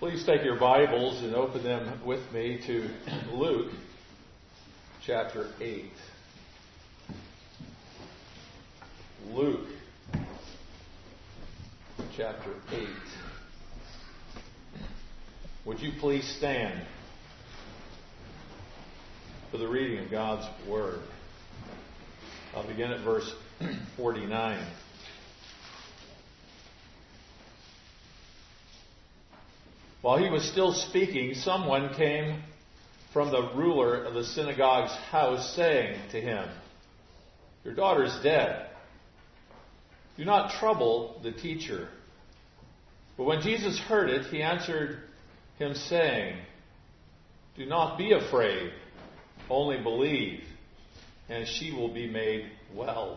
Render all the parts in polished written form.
Please take your Bibles and open them with me to Luke chapter 8. Luke chapter 8. Would you please stand for the reading of God's Word? I'll begin at verse 49. While he was still speaking, someone came from the ruler of the synagogue's house, saying to him, "Your daughter is dead. Do not trouble the teacher." But when Jesus heard it, he answered him, saying, "Do not be afraid, only believe, and she will be made well."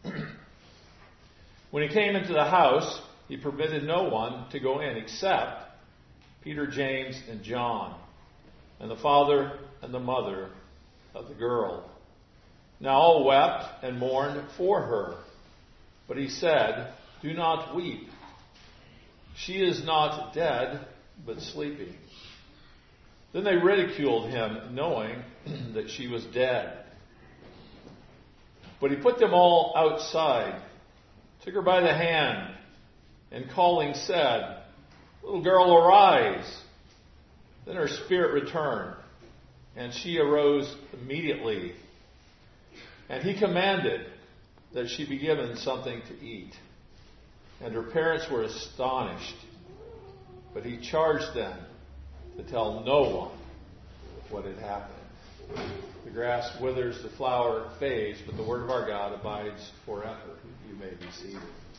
When he came into the house, he permitted no one to go in except Peter, James, and John, and the father and the mother of the girl. Now all wept and mourned for her. But he said, "Do not weep. She is not dead, but sleeping." Then they ridiculed him, knowing that she was dead. But he put them all outside, took her by the hand, and calling said, "Little girl, arise." Then her spirit returned, and she arose immediately. And he commanded that she be given something to eat. And her parents were astonished. But he charged them to tell no one what had happened. The grass withers, the flower fades, but the word of our God abides forever. You may be seated.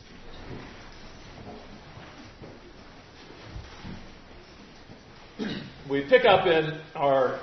We pick up in our,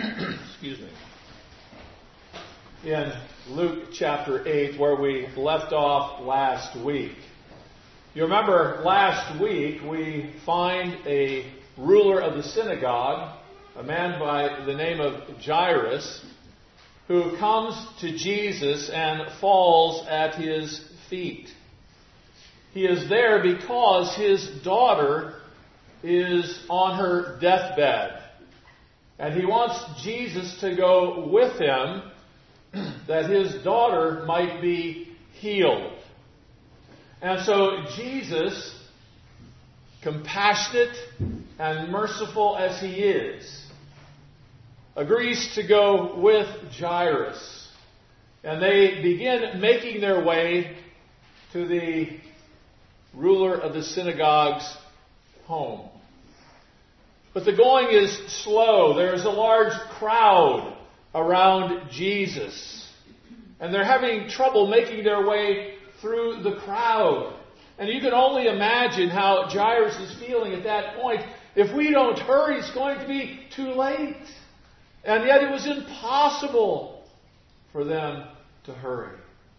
in Luke chapter 8 where we left off last week. You remember last week we find a ruler of the synagogue, a man by the name of Jairus, who comes to Jesus and falls at his feet. He is there because his daughter is on her deathbed. And he wants Jesus to go with him that his daughter might be healed. And so Jesus, compassionate and merciful as he is, agrees to go with Jairus. And they begin making their way to the ruler of the synagogue's home. But the going is slow. There's a large crowd around Jesus. And they're having trouble making their way through the crowd. And you can only imagine how Jairus is feeling at that point. If we don't hurry, it's going to be too late. And yet it was impossible for them to hurry.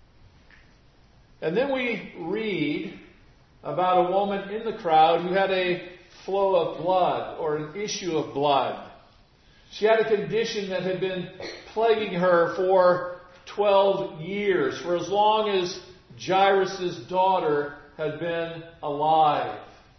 And then we read about a woman in the crowd who had a flow of blood, or an issue of blood. She had a condition that had been plaguing her for 12 years, for as long as Jairus' daughter had been alive.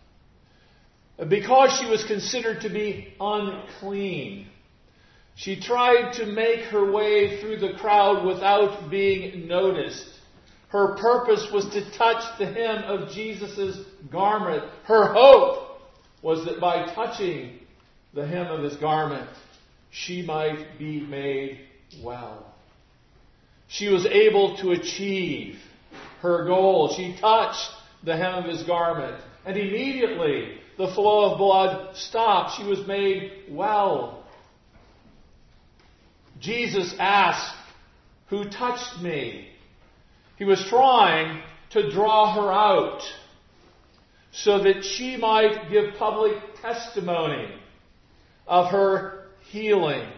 Because she was considered to be unclean, she tried to make her way through the crowd without being noticed. Her purpose was to touch the hem of Jesus' garment. Her hope was that by touching the hem of his garment, she might be made well. She was able to achieve her goal. She touched the hem of his garment, and immediately the flow of blood stopped. She was made well. Jesus asked, "Who touched me?" He was trying to draw her out so that she might give public testimony of her healing.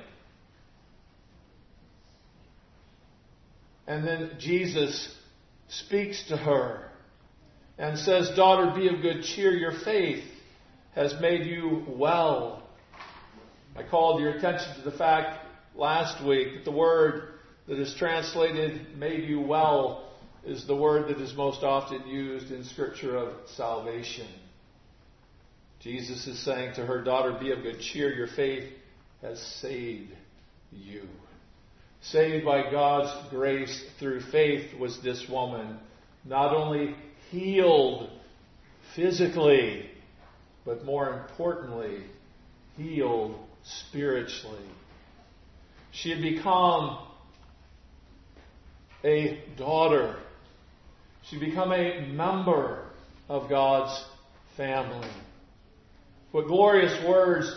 And then Jesus speaks to her and says, "Daughter, be of good cheer. Your faith has made you well." I called your attention to the fact last week that the word that is translated "made you well" is the word that is most often used in Scripture of salvation. Jesus is saying to her, daughter, be of good cheer. Your faith has saved you. Saved by God's grace through faith was this woman. Not only healed physically, but more importantly, healed spiritually. She had become a daughter. She had become a member of God's family. What glorious words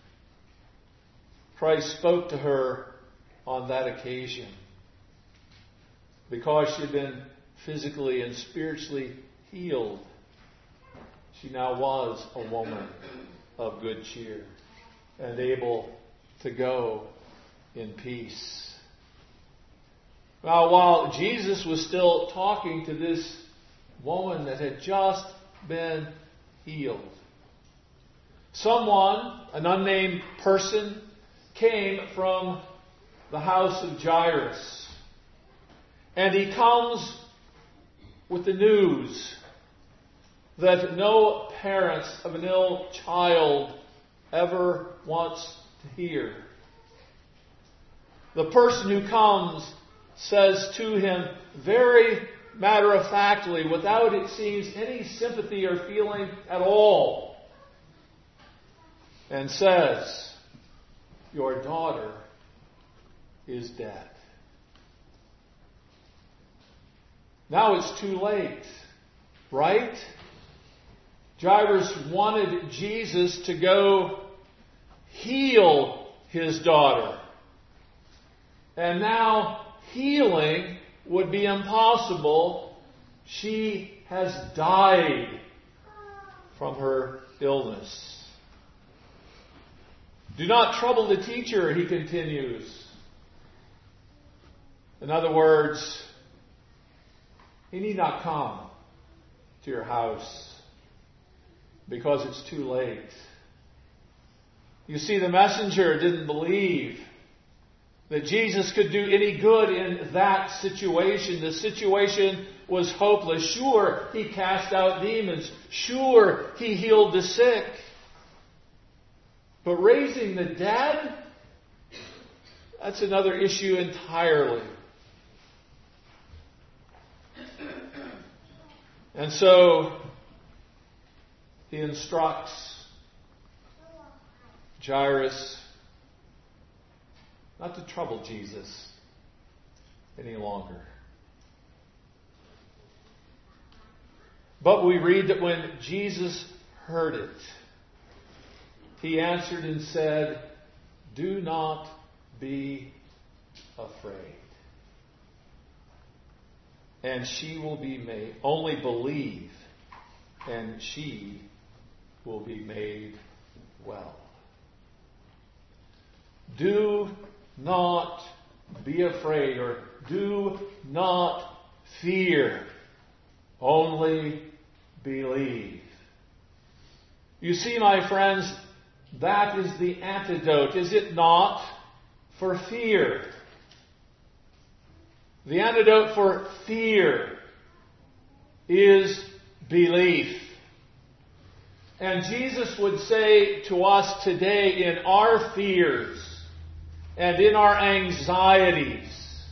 Christ spoke to her on that occasion. Because she had been physically and spiritually healed, she now was a woman of good cheer and able to go in peace. Now, while Jesus was still talking to this woman that had just been healed, someone, an unnamed person, came from the house of Jairus. And he comes with the news that no parents of an ill child ever wants to hear. The person who comes says to him very matter-of-factly, without, it seems, any sympathy or feeling at all, and says, your daughter is dead. Now it's too late, right? Jairus wanted Jesus to go heal his daughter. And now healing would be impossible. She has died from her illness. Do not trouble the teacher, he continues. In other words, he need not come to your house because it's too late. You see, the messenger didn't believe that Jesus could do any good in that situation. The situation was hopeless. Sure, he cast out demons. Sure, he healed the sick. But raising the dead, that's another issue entirely. And so he instructs Jairus not to trouble Jesus any longer. But we read that when Jesus heard it, he answered and said, do not be afraid. And she will be made, only believe, and she will be made well. Do not be afraid, or do not fear. Only believe. You see, my friends, that is the antidote, is it not, for fear? The antidote for fear is belief. And Jesus would say to us today, in our fears and in our anxieties,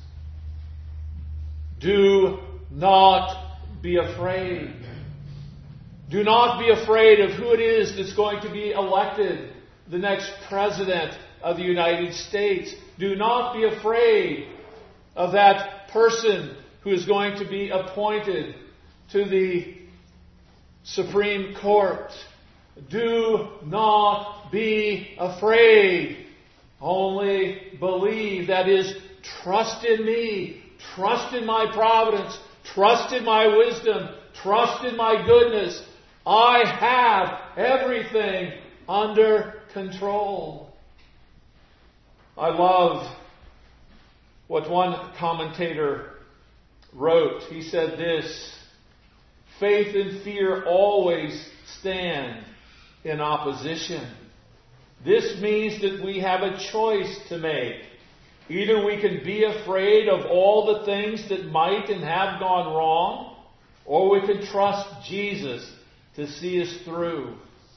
do not be afraid. Do not be afraid of who it is that's going to be elected the next president of the United States. Do not be afraid of that person who is going to be appointed to the Supreme Court. Do not be afraid. Only believe. That is, trust in me. Trust in my providence. Trust in my wisdom. Trust in my goodness. I have everything under control. I love what one commentator wrote. He said this: faith and fear always stand in opposition. This means that we have a choice to make. Either we can be afraid of all the things that might and have gone wrong, or we can trust Jesus to see us through.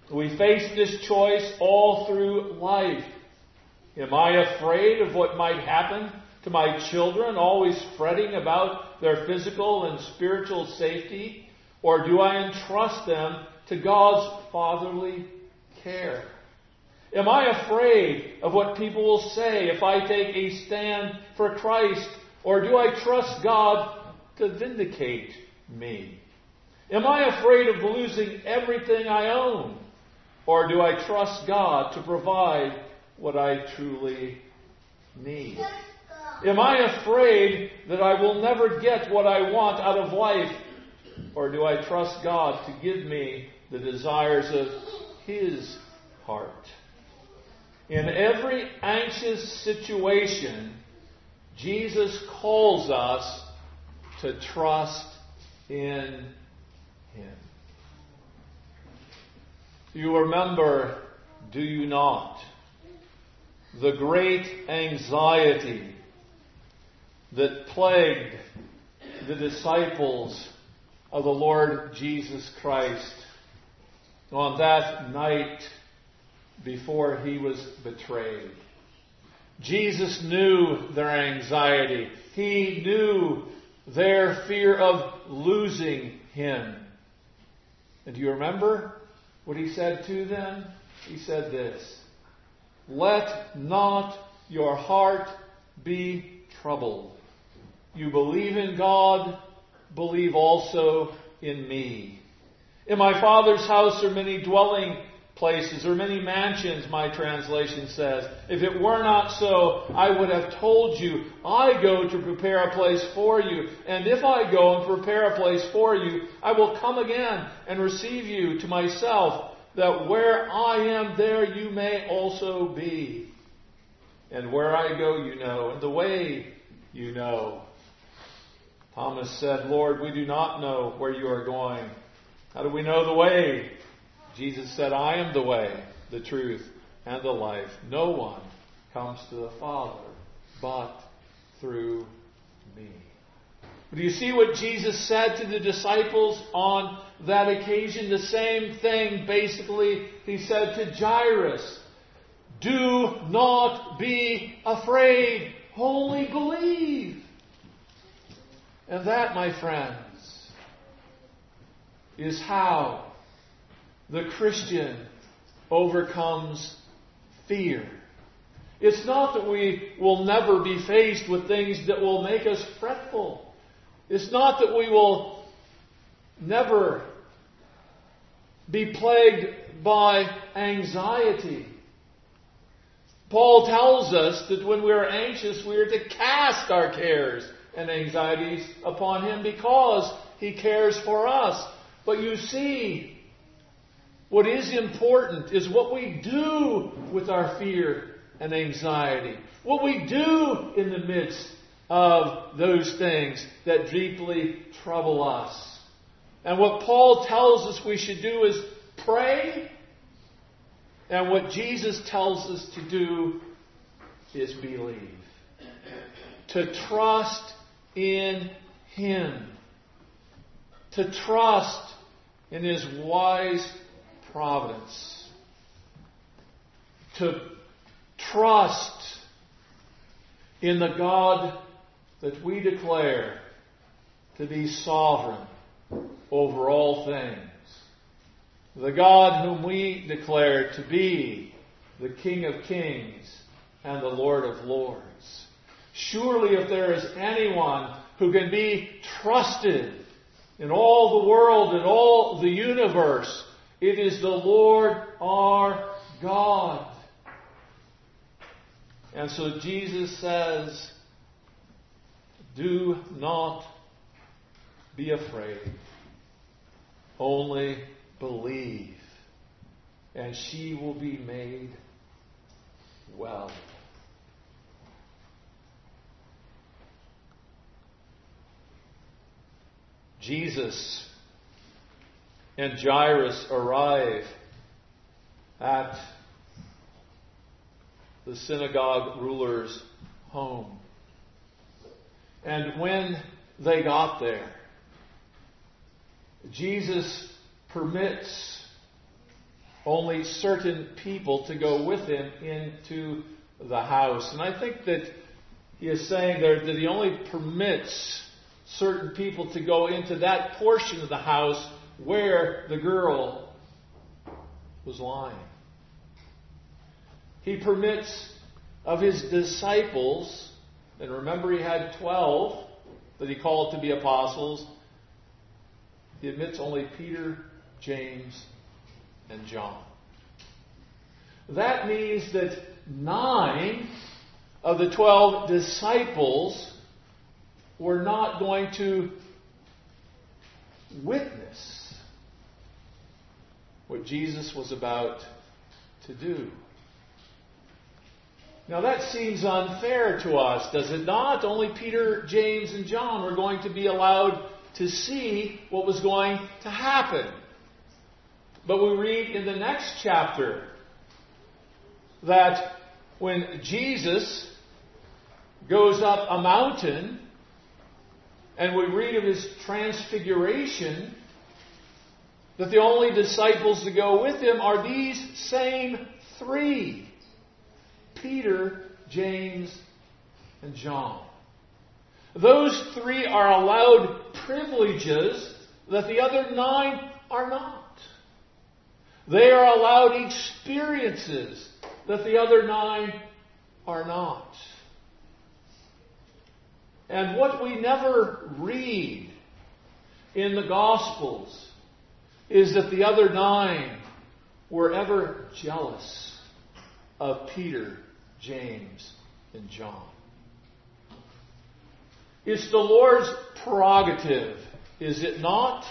We face this choice all through life. Am I afraid of what might happen to my children, always fretting about their physical and spiritual safety? Or do I entrust them to God's fatherly care? Am I afraid of what people will say if I take a stand for Christ? Or do I trust God to vindicate me? Am I afraid of losing everything I own? Or do I trust God to provide what I truly need? Am I afraid that I will never get what I want out of life? Or do I trust God to give me the desires of His heart? In every anxious situation, Jesus calls us to trust in Him. You remember, do you not, the great anxiety that plagued the disciples of the Lord Jesus Christ on that night before He was betrayed. Jesus knew their anxiety. He knew their fear of losing Him. And do you remember what He said to them? He said this, "Let not your heart be troubled. You believe in God, believe also in me. In my Father's house are many dwelling places, or many mansions," my translation says. "If it were not so, I would have told you. I go to prepare a place for you. And if I go and prepare a place for you, I will come again and receive you to myself, that where I am, there you may also be. And where I go, you know, and the way you know." Thomas said, "Lord, we do not know where you are going. How do we know the way?" Jesus said, "I am the way, the truth, and the life. No one comes to the Father but through me." Do you see what Jesus said to the disciples on that occasion? The same thing, basically, He said to Jairus. Do not be afraid, only believe. And that, my friends, is how the Christian overcomes fear. It's not that we will never be faced with things that will make us fretful. It's not that we will never be plagued by anxiety. Paul tells us that when we are anxious, we are to cast our cares and anxieties upon Him because He cares for us. But you see, what is important is what we do with our fear and anxiety. What we do in the midst of those things that deeply trouble us. And what Paul tells us we should do is pray. And what Jesus tells us to do is believe. To trust in Him. To trust in His wise providence. To trust in the God that we declare to be sovereign over all things. The God whom we declare to be the King of Kings and the Lord of Lords. Surely if there is anyone who can be trusted in all the world and all the universe, it is the Lord our God. And so Jesus says, do not be afraid. Only believe, and she will be made well. Jesus and Jairus arrive at the synagogue ruler's home. And when they got there, Jesus permits only certain people to go with him into the house. And I think that he is saying there that he only permits certain people to go into that portion of the house where the girl was lying. He permits of his disciples, and remember he had 12 that he called to be apostles, he admits only Peter, James, and John. That means that 9 of the 12 disciples were not going to witness what Jesus was about to do. Now that seems unfair to us, does it not? Only Peter, James, and John were going to be allowed to see what was going to happen. But we read in the next chapter that when Jesus goes up a mountain, and we read of his transfiguration, that the only disciples to go with him are these same 3. Peter, James, and John. Those 3 are allowed privileges that the other 9 are not. They are allowed experiences that the other 9 are not. And what we never read in the Gospels is that the other 9 were ever jealous of Peter, James, and John. It's the Lord's prerogative, is it not,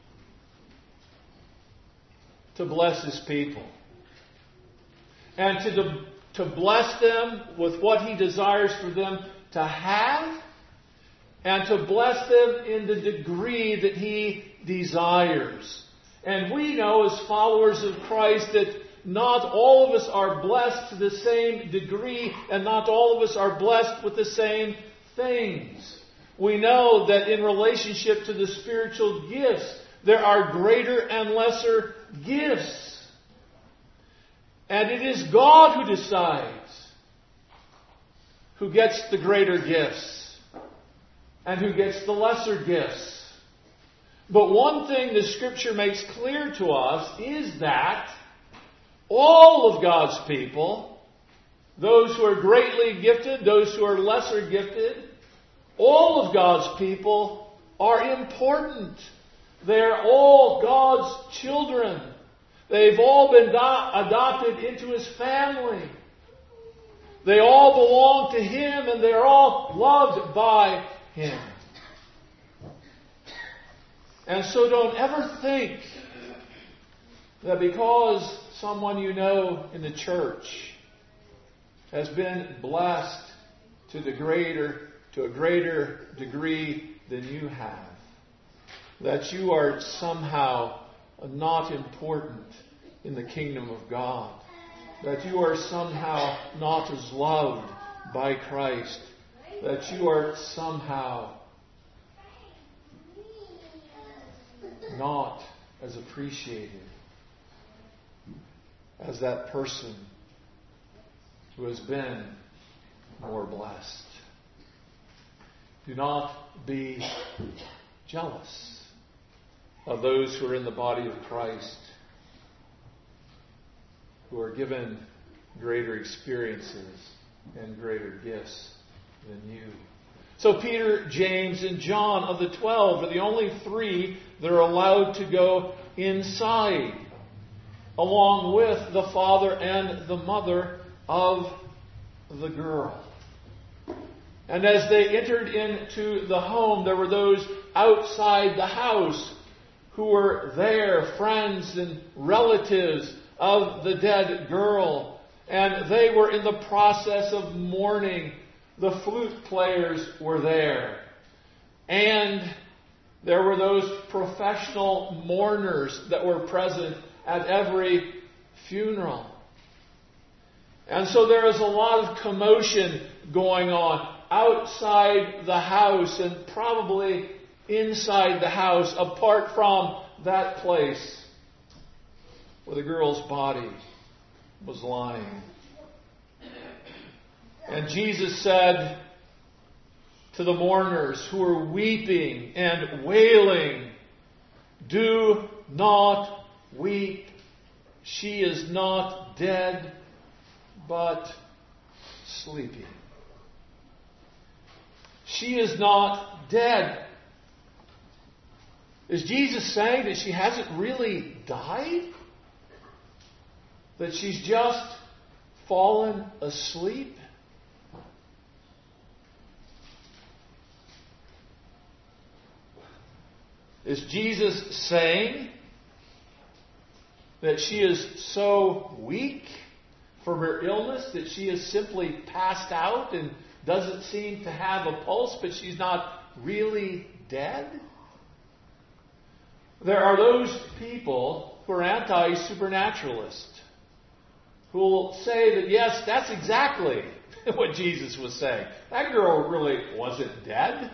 to bless His people and to bless them with what He desires for them to have, and to bless them in the degree that He desires. And we know as followers of Christ that not all of us are blessed to the same degree, and not all of us are blessed with the same things. We know that in relationship to the spiritual gifts, there are greater and lesser gifts. And it is God who decides who gets the greater gifts and who gets the lesser gifts. But one thing the Scripture makes clear to us is that all of God's people, those who are greatly gifted, those who are lesser gifted, all of God's people are important. They're all God's children. They've all been adopted into His family. They all belong to Him, and they're all loved by Him. And so don't ever think that because someone you know in the church has been blessed to a greater degree than you have, that you are somehow not important in the kingdom of God, that you are somehow not as loved by Christ, that you are somehow not as appreciated as that person who has been more blessed. Do not be jealous of those who are in the body of Christ, who are given greater experiences and greater gifts than you. So Peter, James, and John of the 12 are the only 3 that are allowed to go inside, along with the father and the mother of the girl. And as they entered into the home, there were those outside the house who were there, friends and relatives of the dead girl. And they were in the process of mourning. The flute players were there. And there were those professional mourners that were present at every funeral. And so there is a lot of commotion going on outside the house and probably inside the house apart from that place. where the girl's body was lying. And Jesus said to the mourners who were weeping and wailing, "Do not weep. She is not dead, but sleeping." She is not dead. Is Jesus saying that she hasn't really died? That she's just fallen asleep? Is Jesus saying that she is so weak from her illness that she is simply passed out and doesn't seem to have a pulse, but she's not really dead? There are those people who are anti-supernaturalist who will say that, yes, that's exactly what Jesus was saying. That girl really wasn't dead.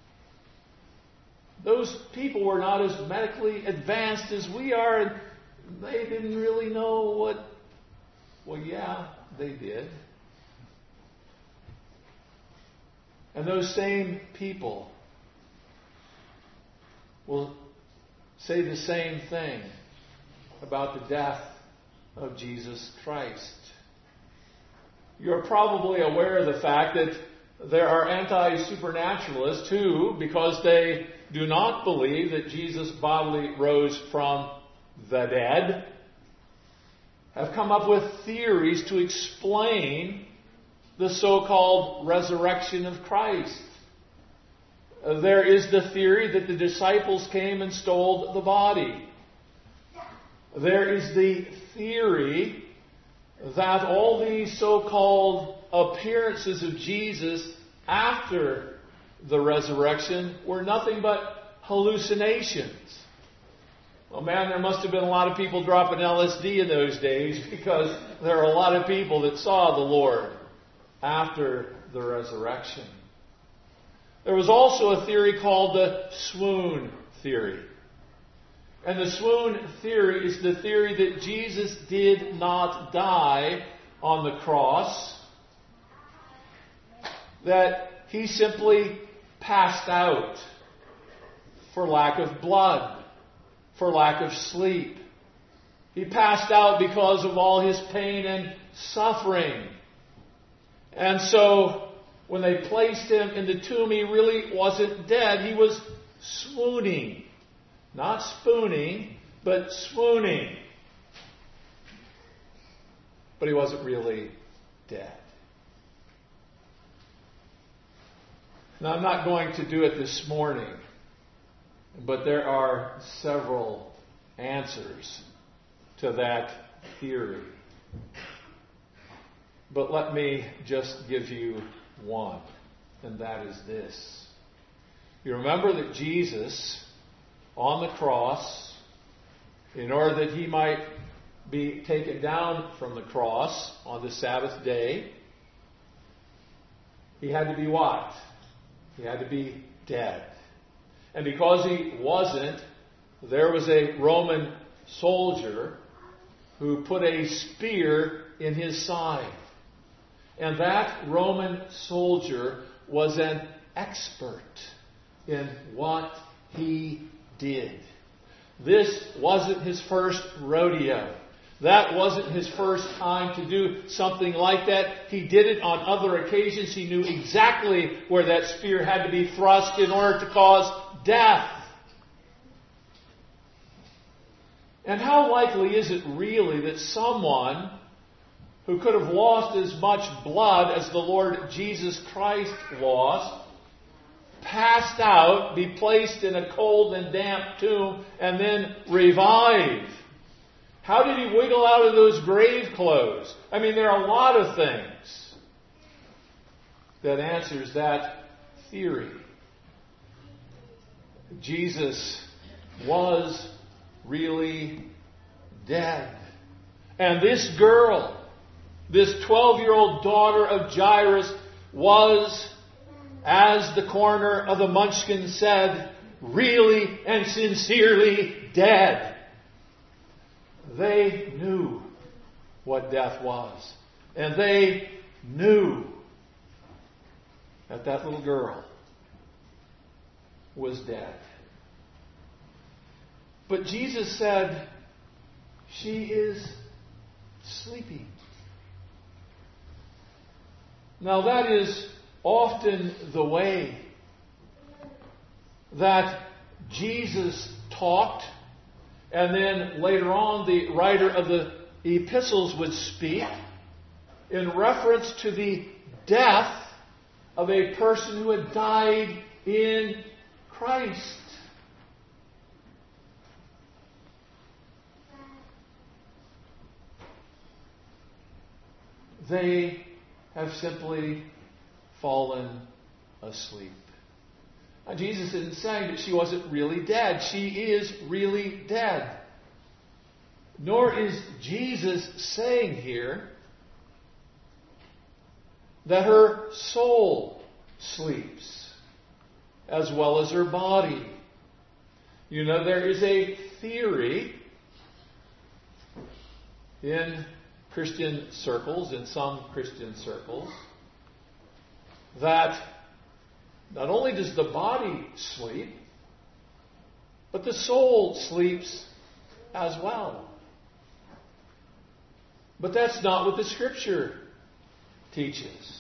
Those people were not as medically advanced as we are, and they didn't really know what... Well, yeah, they did. And those same people will say the same thing about the death of Jesus Christ. You're probably aware of the fact that there are anti-supernaturalists who, because they do not believe that Jesus bodily rose from the dead, have come up with theories to explain the so-called resurrection of Christ. There is the theory that the disciples came and stole the body. There is the theory that all these so-called appearances of Jesus after the resurrection were nothing but hallucinations. Well, man, there must have been a lot of people dropping LSD in those days, because there are a lot of people that saw the Lord after the resurrection. There was also a theory called the swoon theory. And the swoon theory is the theory that Jesus did not die on the cross, that he simply passed out for lack of blood, for lack of sleep. He passed out because of all his pain and suffering. And so, when they placed him in the tomb, he really wasn't dead. He was swooning. Not spooning, but swooning. But he wasn't really dead. Now, I'm not going to do it this morning, but there are several answers to that theory. But let me just give you one, and that is this. You remember that Jesus, on the cross, in order that he might be taken down from the cross on the Sabbath day, he had to be what? He had to be dead. And because he wasn't, there was a Roman soldier who put a spear in his side. And that Roman soldier was an expert in what he did. This wasn't his first rodeo. That wasn't his first time to do something like that. He did it on other occasions. He knew exactly where that spear had to be thrust in order to cause death. And how likely is it really that someone who could have lost as much blood as the Lord Jesus Christ lost, passed out, be placed in a cold and damp tomb, and then revive? How did he wiggle out of those grave clothes? I mean, there are a lot of things that answers that theory. Jesus was really dead. And this girl, this 12-year-old daughter of Jairus, was, as the coroner of the Munchkin said, really and sincerely dead. they knew what death was. And they knew that that little girl was dead. But Jesus said, she is sleeping. Now that is often the way that Jesus talked, and then later on the writer of the epistles would speak in reference to the death of a person who had died in Christ. They have simply fallen asleep. Now, Jesus isn't saying that she wasn't really dead. She is really dead. Nor is Jesus saying here that her soul sleeps as well as her body. You know, there is a theory in Christian circles, in some Christian circles, that not only does the body sleep, but the soul sleeps as well. But that's not what the Scripture teaches.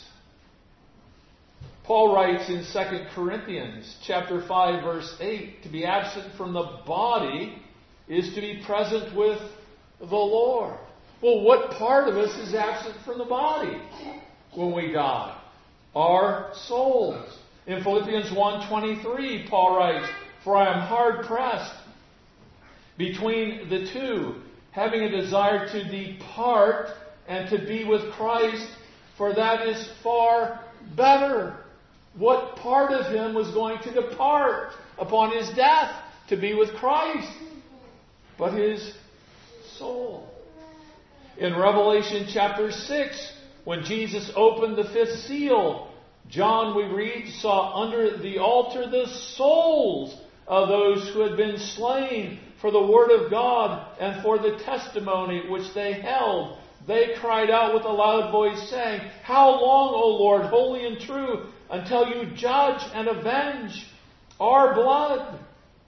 Paul writes in 2 Corinthians chapter 5, verse 8, to be absent from the body is to be present with the Lord. Well, what part of us is absent from the body when we die? Our souls. In Philippians 1:23, Paul writes, "For I am hard pressed between the two, having a desire to depart and to be with Christ, for that is far better." What part of him was going to depart upon his death to be with Christ? But his soul. In Revelation chapter 6, when Jesus opened the fifth seal, John, we read, saw under the altar the souls of those who had been slain for the word of God and for the testimony which they held. They cried out with a loud voice, saying, "How long, O Lord, holy and true, until you judge and avenge our blood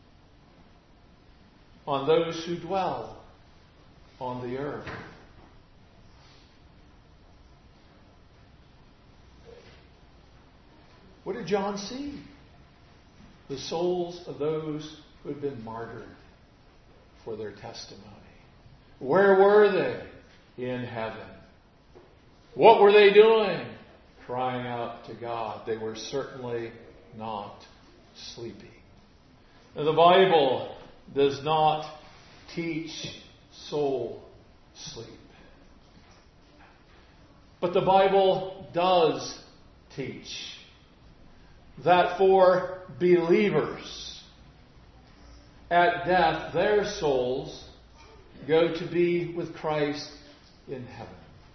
on those who dwell on the earth?" What did John see? The souls of those who had been martyred for their testimony. Where were they? In heaven. What were they doing? Crying out to God. They were certainly not sleeping. Now, the Bible does not teach soul sleep. But the Bible does teach that for believers, at death, their souls go to be with Christ in heaven.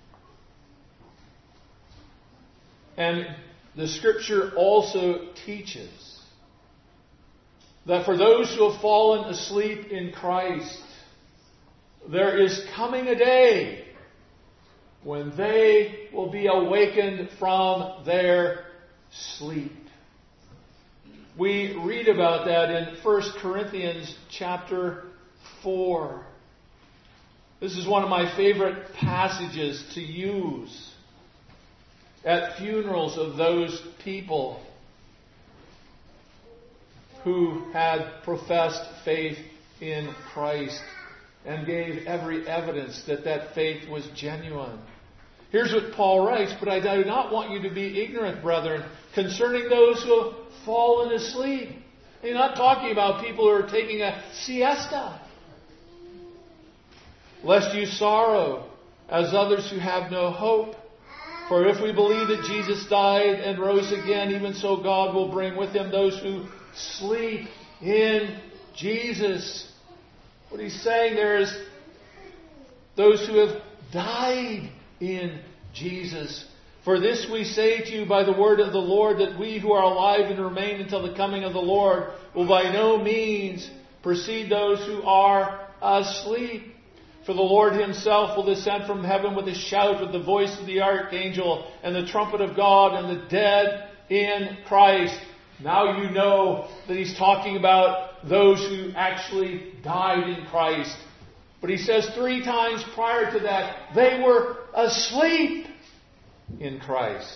And the Scripture also teaches that for those who have fallen asleep in Christ, there is coming a day when they will be awakened from their sleep. We read about that in 1 Corinthians chapter 4. This is one of my favorite passages to use at funerals of those people who had professed faith in Christ and gave every evidence that that faith was genuine. Here's what Paul writes, "But I do not want you to be ignorant, brethren, concerning those who have fallen asleep." He's not talking about people who are taking a siesta. "Lest you sorrow as others who have no hope. For if we believe that Jesus died and rose again, even so God will bring with him those who sleep in Jesus." What he's saying there is those who have died in Jesus. "For this we say to you by the word of the Lord, that we who are alive and remain until the coming of the Lord will by no means precede those who are asleep. For the Lord himself will descend from heaven with a shout, with the voice of the archangel, and the trumpet of God, and the dead in Christ. Now you know that he's talking about those who actually died in Christ. But he says 3 times prior to that, they were asleep in Christ.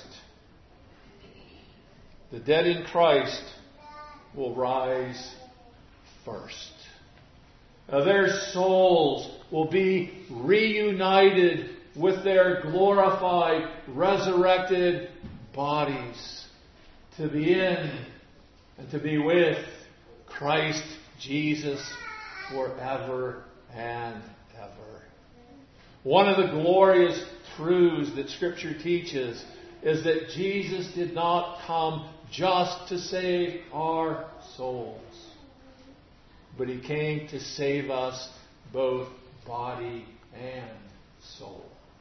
The dead in Christ will rise first. Now their souls will be reunited with their glorified, resurrected bodies to be in and to be with Christ Jesus forever and ever. One of the glorious truths that Scripture teaches is that Jesus did not come just to save our souls, but he came to save us both body and soul.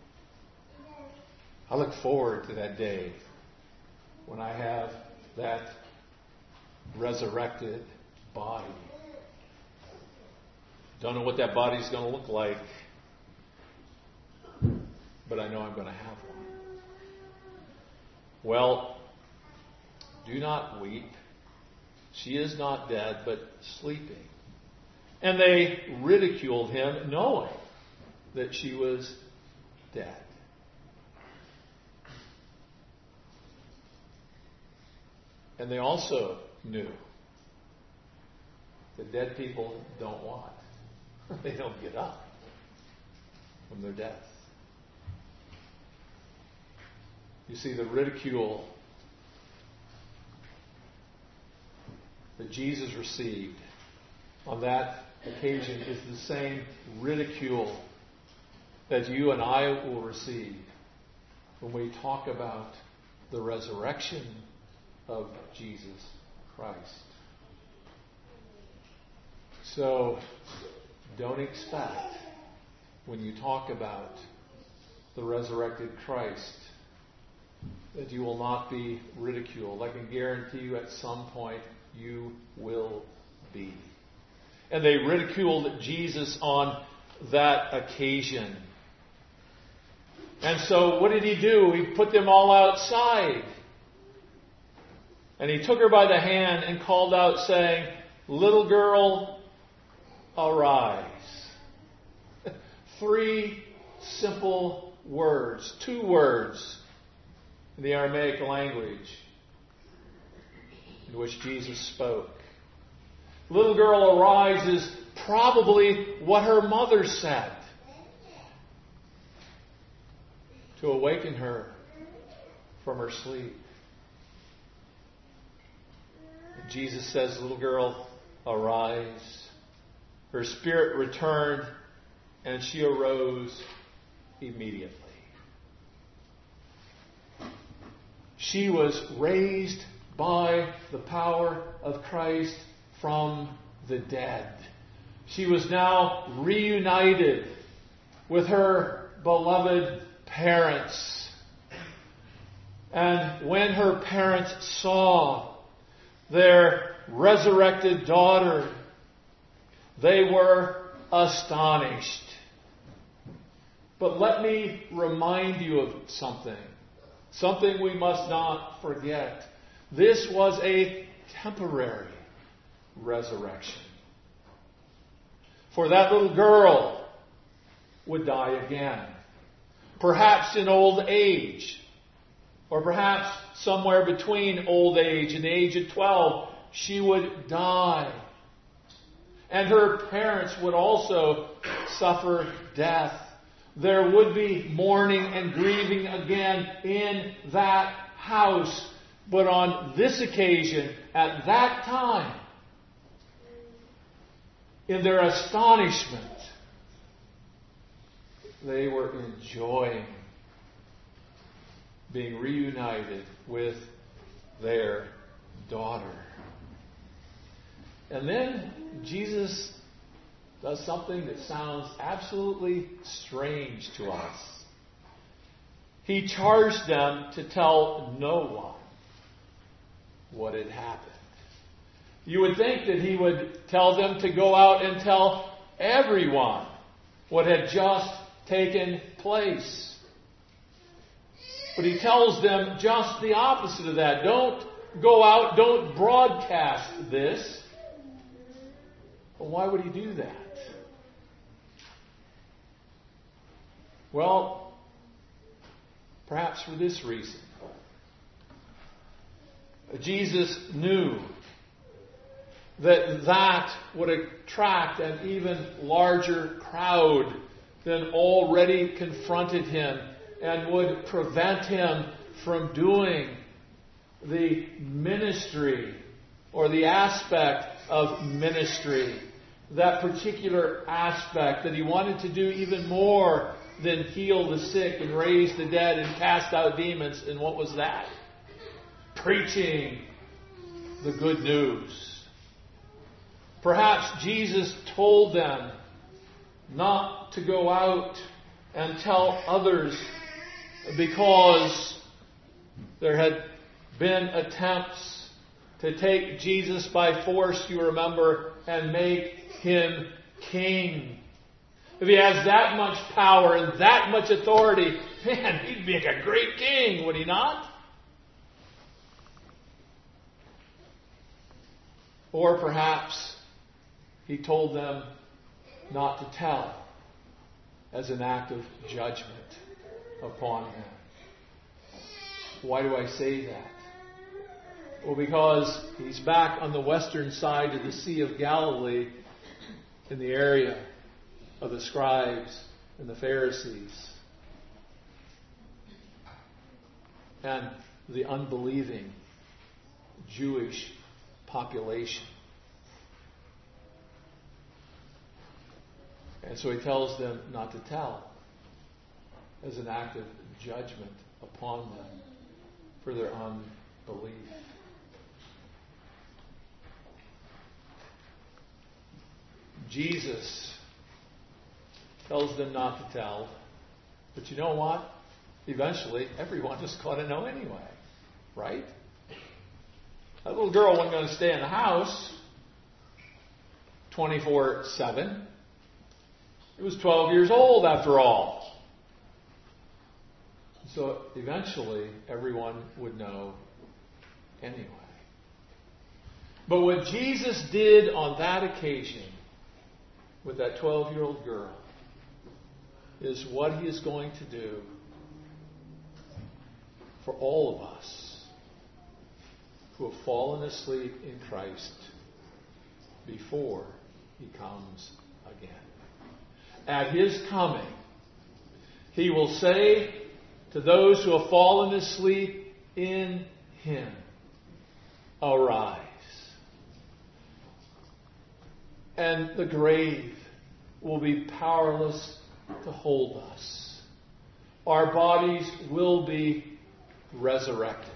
I look forward to that day when I have that resurrected body. Don't know what that body's going to look like, but I know I'm going to have one. Well, do not weep. She is not dead, but sleeping. And they ridiculed him, knowing that she was dead. And they also knew that dead people don't what? They don't get up from their death. You see, the ridicule that Jesus received on that occasion is the same ridicule that you and I will receive when we talk about the resurrection of Jesus Christ. So, don't expect when you talk about the resurrected Christ that you will not be ridiculed. I can guarantee you at some point you will be. And they ridiculed Jesus on that occasion. And so what did he do? He put them all outside. And he took her by the hand and called out, saying, "Little girl, arise." 3 simple words, 2 words in the Aramaic language in which Jesus spoke. "Little girl, arise" is probably what her mother said to awaken her from her sleep. Jesus says, "Little girl, arise." Her spirit returned, and she arose immediately. She was raised by the power of Christ from the dead. She was now reunited with her beloved parents. And when her parents saw their resurrected daughter, they were astonished. But let me remind you of something we must not forget. This was a temporary resurrection. For that little girl would die again. Perhaps in old age, or perhaps somewhere between old age and the age of 12, she would die. And her parents would also suffer death. There would be mourning and grieving again in that house. But on this occasion, at that time, in their astonishment, they were enjoying being reunited with their daughter. And then Jesus does something that sounds absolutely strange to us. He charged them to tell no one what had happened. You would think that he would tell them to go out and tell everyone what had just taken place. But he tells them just the opposite of that. Don't go out, don't broadcast this. Well, why would he do that? Well, perhaps for this reason. Jesus knew that would attract an even larger crowd than already confronted him and would prevent him from doing the ministry or the aspect of ministry, that particular aspect that he wanted to do even more than heal the sick and raise the dead and cast out demons. And what was that? Preaching the good news. Perhaps Jesus told them not to go out and tell others because there had been attempts to take Jesus by force, you remember, and make him king. If he has that much power and that much authority, man, he'd make a great king, would he not? Or perhaps he told them not to tell as an act of judgment upon him. Why do I say that? Well, because he's back on the western side of the Sea of Galilee in the area of the scribes and the Pharisees and the unbelieving Jewish population. And so he tells them not to tell as an act of judgment upon them for their unbelief. Jesus tells them not to tell, but you know what? Eventually, everyone just got to know anyway, right? That little girl wasn't going to stay in the house 24/7. It was 12 years old after all. So eventually, everyone would know anyway. But what Jesus did on that occasion with that 12-year-old girl is what he is going to do for all of us who have fallen asleep in Christ before he comes again. At his coming, he will say to those who have fallen asleep in him, arise. And the grave will be powerless to hold us. Our bodies will be resurrected,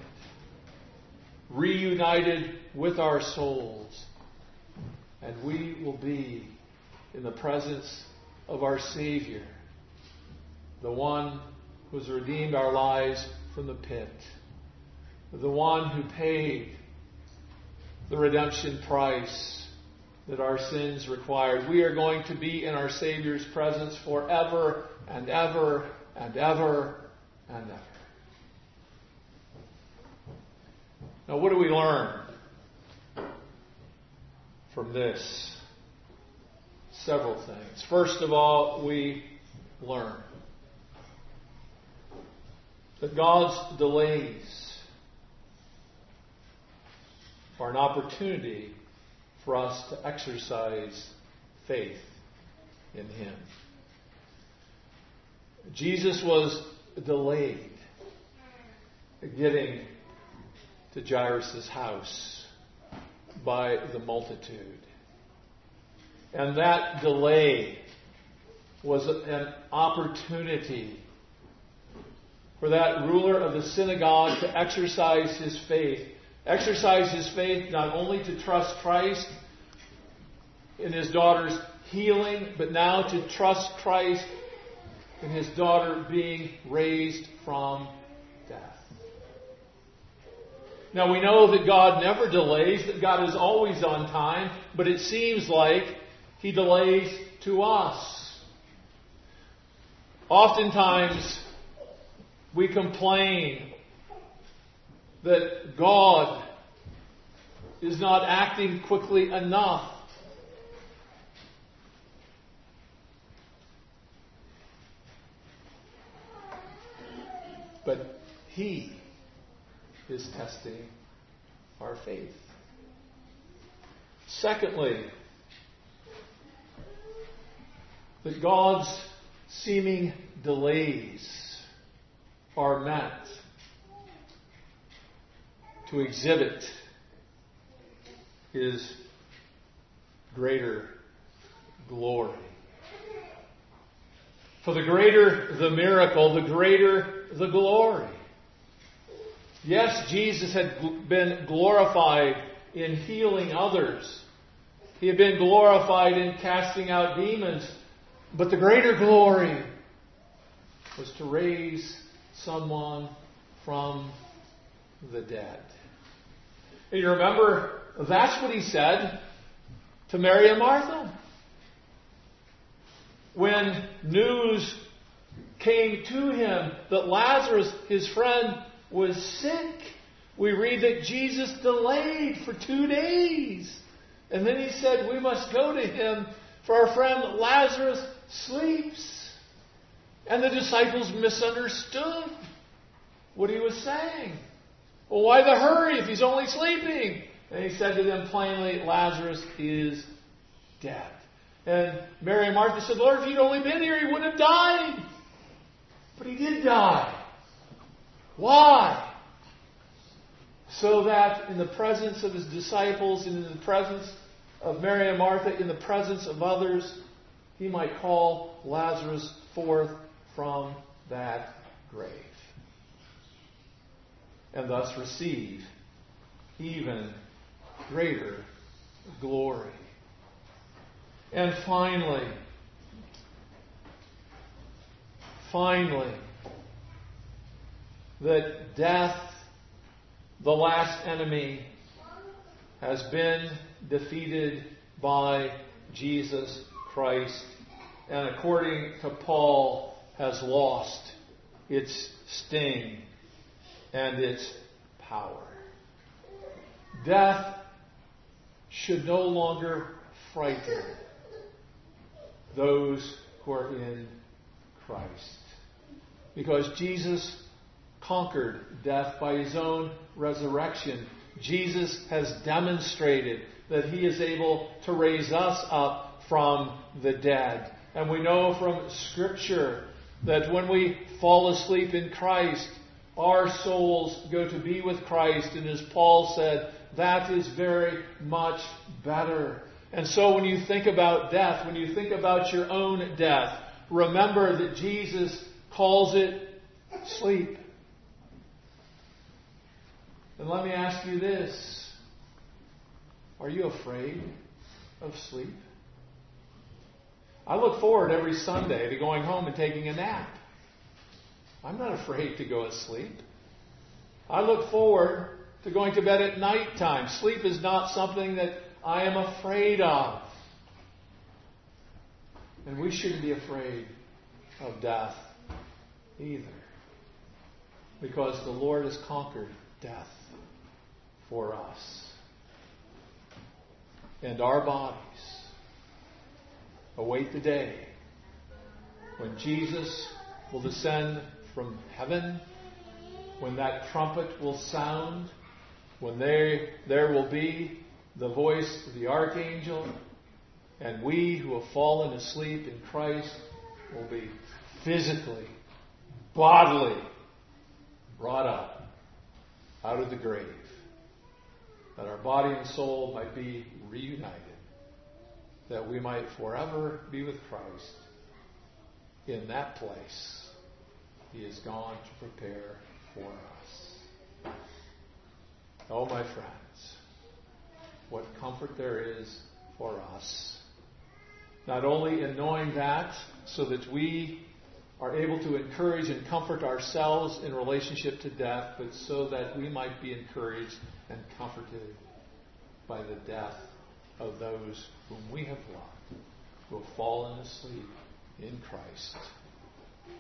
reunited with our souls, and we will be in the presence of our Savior, the one who has redeemed our lives from the pit, the one who paid the redemption price that our sins required. We are going to be in our Savior's presence forever and ever and ever and ever. Now, what do we learn from this? Several things. First of all, we learn that God's delays are an opportunity for us to exercise faith in him. Jesus was delayed getting to Jairus' house by the multitude. And that delay was an opportunity for that ruler of the synagogue to exercise his faith. Exercise his faith not only to trust Christ in his daughter's healing, but now to trust Christ in his daughter being raised from death. Now we know that God never delays, that God is always on time, but it seems like he delays to us. Oftentimes, we complain that God is not acting quickly enough. But He is testing our faith. Secondly, that God's seeming delays are meant to exhibit His greater glory. For the greater the miracle, the greater the glory. Yes, Jesus had been glorified in healing others. He had been glorified in casting out demons. But the greater glory was to raise someone from the dead. And you remember, that's what He said to Mary and Martha. When news came to Him that Lazarus, his friend, was sick, we read that Jesus delayed for 2 days. And then He said, we must go to him, for our friend Lazarus sleeps. And the disciples misunderstood what He was saying. Well, why the hurry if he's only sleeping? And He said to them plainly, Lazarus is dead. And Mary and Martha said, Lord, if He'd only been here, he would have died. But he did die. Why? So that in the presence of His disciples and in the presence of Mary and Martha, in the presence of others, He might call Lazarus forth from that grave. And thus receive even greater glory. And finally, that death, the last enemy, has been defeated by Jesus Christ, and according to Paul, has lost its sting and its power. Death should no longer frighten those who are in Christ, because Jesus conquered death by His own resurrection. Jesus has demonstrated that He is able to raise us up from the dead. And we know from Scripture that when we fall asleep in Christ, our souls go to be with Christ. And as Paul said, that is very much better. And so when you think about death, when you think about your own death, remember that Jesus calls it sleep. And let me ask you this. Are you afraid of sleep? I look forward every Sunday to going home and taking a nap. I'm not afraid to go to sleep. I look forward to going to bed at night time. Sleep is not something that I am afraid of. And we shouldn't be afraid of death either, because the Lord has conquered death for us. And our bodies await the day when Jesus will descend from heaven, when that trumpet will sound, when there will be the voice of the archangel, and we who have fallen asleep in Christ will be physically, bodily brought up out of the grave, that our body and soul might be reunited, that we might forever be with Christ in that place He has gone to prepare for us. Oh, my friends, what comfort there is for us. Not only in knowing that, so that we are able to encourage and comfort ourselves in relationship to death, but so that we might be encouraged and comforted by the death of those whom we have loved, who have fallen asleep in Christ.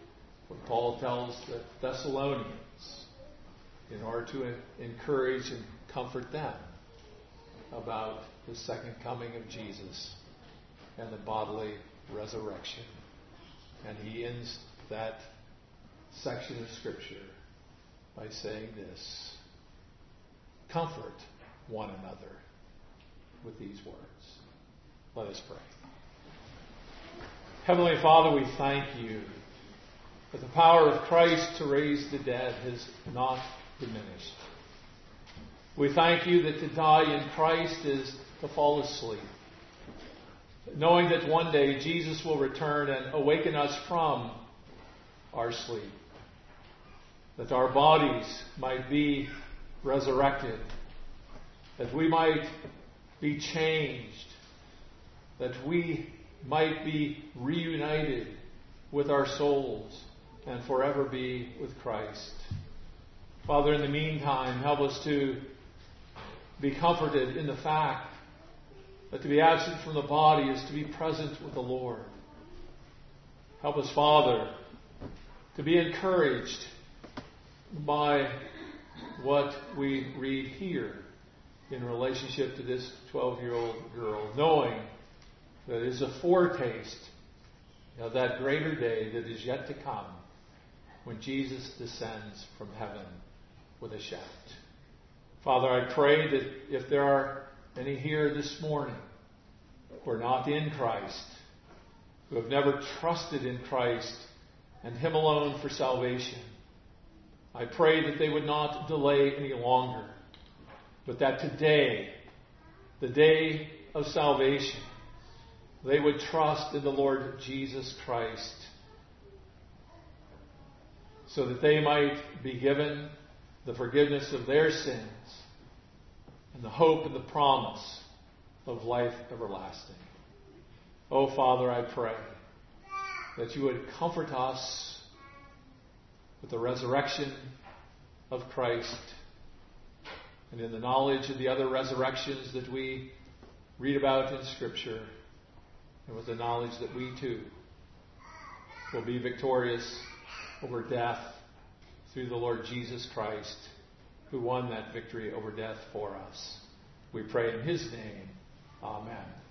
what Paul tells the Thessalonians in order to encourage and comfort them about the second coming of Jesus and the bodily resurrection. And he ends that section of Scripture by saying this: comfort one another with these words. Let us pray. Heavenly Father, we thank you that the power of Christ to raise the dead has not diminished. We thank you that to die in Christ is to fall asleep, knowing that one day Jesus will return and awaken us from our sleep, that our bodies might be resurrected, that we might be changed, that we might be reunited with our souls and forever be with Christ. Father, in the meantime, help us to be comforted in the fact that to be absent from the body is to be present with the Lord. Help us, Father, to be encouraged by what we read here in relationship to this 12-year-old girl, knowing that it is a foretaste of that greater day that is yet to come when Jesus descends from heaven with a shout. Father, I pray that if there are any here this morning who are not in Christ, who have never trusted in Christ and Him alone for salvation, I pray that they would not delay any longer, but that today, the day of salvation, they would trust in the Lord Jesus Christ so that they might be given the forgiveness of their sins and the hope and the promise of life everlasting. Oh, Father, I pray that you would comfort us with the resurrection of Christ and in the knowledge of the other resurrections that we read about in Scripture, and with the knowledge that we too will be victorious over death through the Lord Jesus Christ, who won that victory over death for us. We pray in His name. Amen.